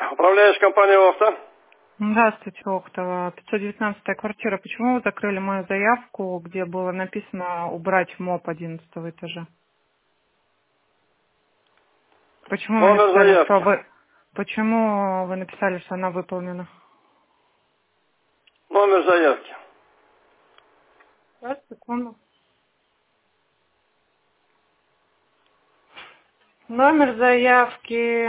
Управляешь компанией «Офта». Здравствуйте, Октова. 519-я квартира. Почему вы закрыли мою заявку, где было написано убрать МОП 11-го этажа? Почему вы Номер написали, что заявки. вы... Почему вы написали, что она выполнена? Номер заявки. Сейчас, секунду. Номер заявки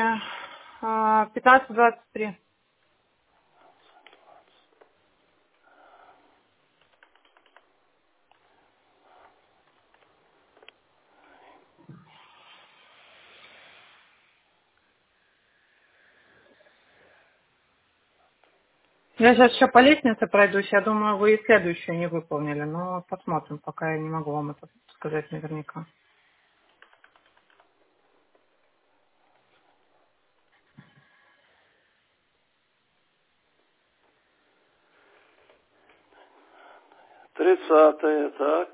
1523. Я сейчас еще по лестнице пройдусь. Я думаю, вы и следующую не выполнили. Но посмотрим, пока я не могу вам это сказать наверняка. Тридцатая, так.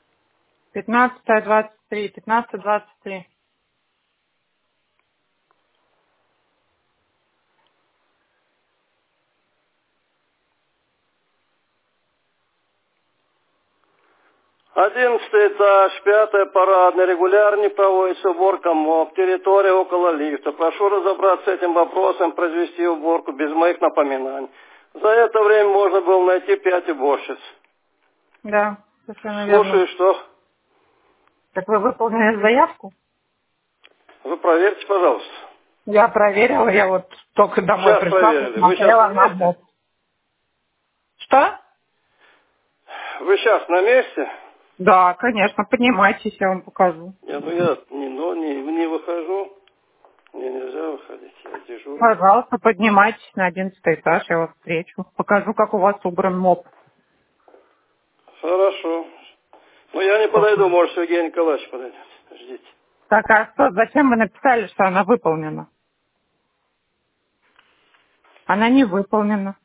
15-23. 15-23. Одиннадцатый этаж, пятая парадная. Регулярно не проводится уборка МОП. Территория около лифта. Прошу разобраться с этим вопросом, произвести уборку без моих напоминаний. За это время можно было найти 5 уборщиц. Да, совершенно верно. Слушаю, что? Так вы выполнили заявку? Вы проверьте, пожалуйста. Я проверила, я вот только домой Сейчас пришла, проверили. Вы сейчас посмотрела на на месте? МОП. Что? Вы сейчас на месте? Да, конечно, поднимайтесь, я вам покажу. Нет, ну я не выхожу. Мне нельзя выходить, я дежурный. Пожалуйста, поднимайтесь на 11 этаж, я вас встречу. Покажу, как у вас убран МОП. Хорошо. Ну я не подойду, может Сергей Николаевич подойдет. Ждите. Так, а что, зачем вы написали, что она выполнена? Она не выполнена.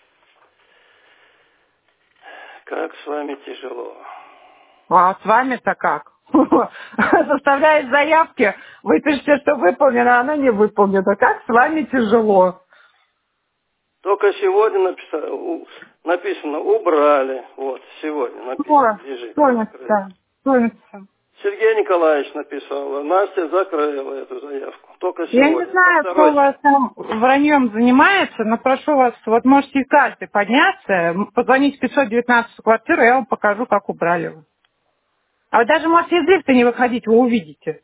Как с вами тяжело. А с вами-то как? Составляет заявки, вы пишете, что выполнено, а она не выполнена. Как с вами тяжело? Только сегодня написано убрали. Вот, сегодня написано. Лежит, Кто закрыли. написал? Кто написал? Сергей Николаевич написал, Настя закрыла эту заявку. Только Я не сегодня. По знаю, кто у второй. вас там враньем занимается, но прошу вас, вот можете из каждой подняться, позвонить в 519 квартиру, я вам покажу, как убрали вы. А вы даже можете из лифта не выходить, вы увидите.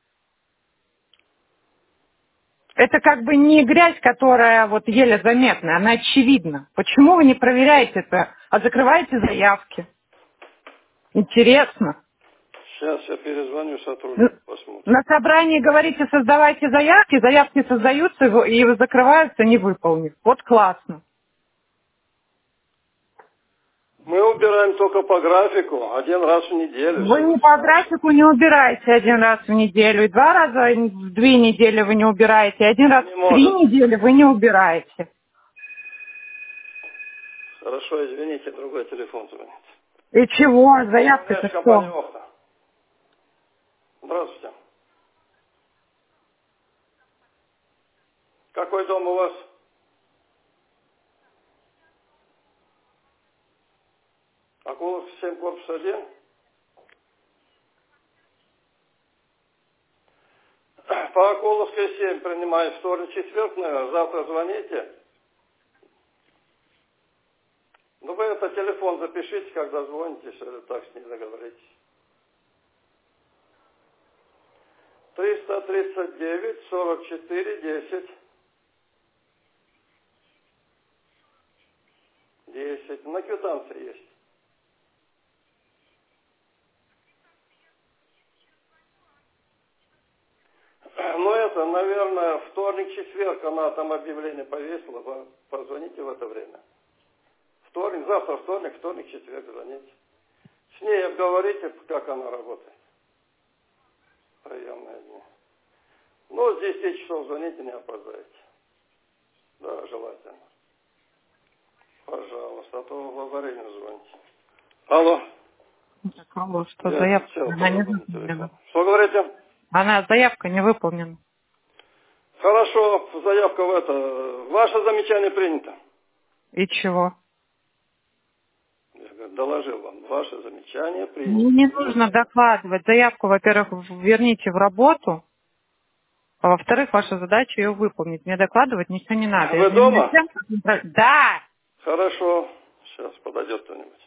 Это как бы не грязь, которая вот еле заметна, она очевидна. Почему вы не проверяете это, а закрываете заявки? Интересно. Сейчас я перезвоню сотруднику, посмотрим. На собрании говорите, создавайте заявки, заявки создаются и закрываются, не выполнив. Вот классно. Мы убираем только по графику, один раз в неделю, Вы всего не лишь по навсего. графику не убираете один раз в неделю, и 2 раза в 2 недели вы не убираете, и 1 раз Не в 3 может. недели вы не убираете. Хорошо, извините, другой телефон звонит. И чего? Заявка-то Управляешь компанией что? «Офта». Здравствуйте. Какой дом у вас? Акулов 7, корпус 1. По Акуловской 7 принимаю вторник, четверг, наверное. Завтра звоните. Ну, вы это телефон запишите, когда звоните, если так с ней договоритесь. 339 44 10 10. На квитанции есть. Ну, это, наверное, вторник, четверг она там объявление повесила. Вы позвоните в это время. Вторник, завтра вторник, четверг звоните. С ней обговорите, как она работает. Приемные дни. Ну, с 10 часов звоните, не опоздаете. Да, желательно. Пожалуйста, а то во время звоните. Алло. Так, алло, что Я заявка? отвечал по Она не другому телефону. выполнена. Что говорите? Она заявка не выполнена. Хорошо, заявка в это. Ваше замечание принято. И чего? Я говорю, доложил вам. Ваше замечание принято. Мне не нужно докладывать. Заявку, во-первых, верните в работу. А во-вторых, ваша задача ее выполнить. Мне докладывать ничего не надо. Вы дома? Да. Хорошо. Сейчас подойдет кто-нибудь.